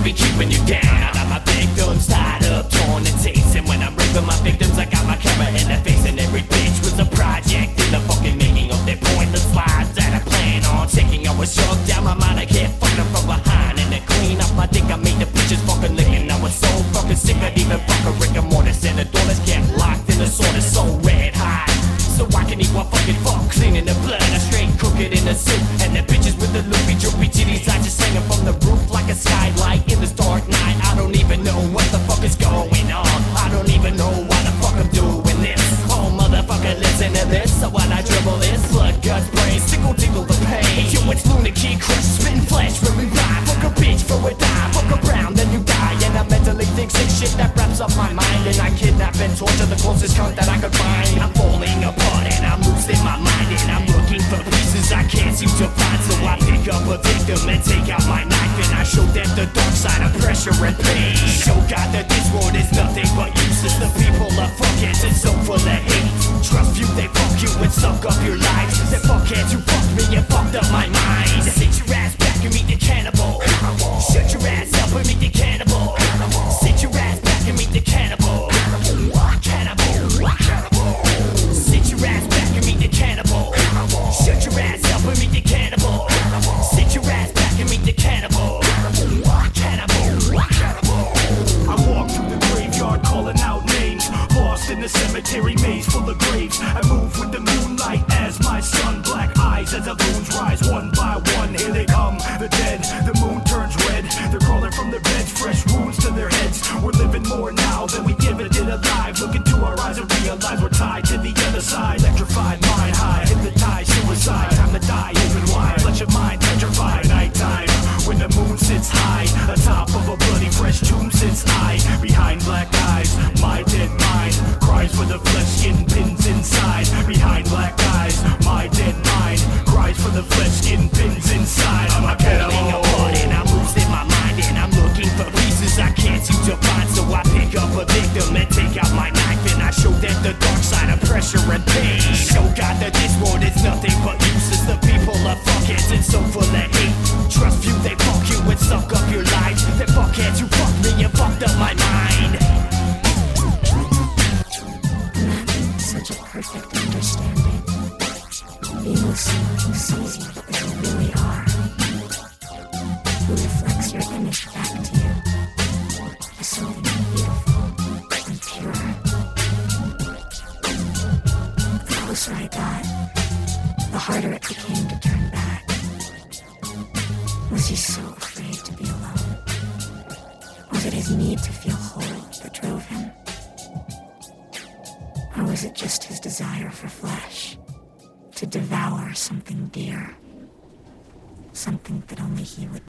be keeping you down. I got my victims tied up, torn and tasting. When I'm raping my victims, I got my camera in their face. And every bitch was a project in the fucking making of their pointless lives that I plan on taking. I was shoved down my mind, I can't fuck them from behind. And to clean up my dick, I made the bitches fucking licking. I was so fucking sick, I'd even fuck a Rick and Mortis. And the doors kept locked and the sword is so red hot. So I can eat one fucking fuck, cleaning the blood, I straight cook it in the soup. And the bitches with the loopy droopy titties, I just hanging from the roof like a skylight in this dark night. I don't even know what the fuck is going on. I don't even know why the fuck I'm doing this. Oh motherfucker, listen to this. So when I dribble this, blood, guts, brains, tickle, tickle the pain. Yo, it's lunatic, crush, spitting flesh when we ride. Fuck a bitch for a dime, fuck around then you die. And I mentally think sick shit that wraps up my mind. And I kidnap and torture the closest cunt that I could find. I'm falling apart and I'm losing my mind. And I'm looking for pieces I can't seem to find. So I pick up a victim and take out my knife. And I show them the dark side of pressure and pain. Show God that this world is nothing but useless. The people are fuckheads and so full of hate. Trust you, they fuck you and suck up your life. They fuckheads who fucked me and fucked up my mind. Sit your ass back and meet the cannibal. Shut your ass up and meet the cannibal. Sit your ass back and meet the cannibal. Cannibal. Sit your ass back and meet the cannibal. Shut your ass up and meet the cannibal. Sit your ass back and meet the cannibal. I walk through the graveyard calling out names. Lost in the cemetery maze full of graves. I move with the moonlight as my sun. Black eyes as the loons rise one by one. Here they come, the dead. The moon turns red. They're crawling from their beds, fresh wounds to their heads. We're living more now than we ever did alive. Look into our eyes and realize we're tied to the other side. Electrified, mind high, hypnotized, suicide. Time to die, open wide. Let your mind petrified. Nighttime, when the moon sits high atop of a bloody fresh tomb sits I. Behind black eyes, my dead mind cries for the flesh skin pins inside. Behind black eyes, my dead mind cries for the flesh skin pins inside. I'm falling apart and I'm losing my mind. And I'm looking for pieces I can't seem to find. So I pick up a victim and take out my knife. And I show them the dark side of pressure and pain. Show God that this world is nothing but useless. The people are fuckheads and so full of hate. Trust you, they fuck you and suck up your life. They fuckheads who fucked me and fucked up my mind. Imagine such a perfect understanding. Being with someone who sees you as you really are. Who reflects your image back to you as something beautiful and pure. The closer I got, the harder it became to turn back. Was he so afraid to be alone? Was it his need to feel whole that drove him? Or was it just his desire for flesh, to devour something dear, something that only he would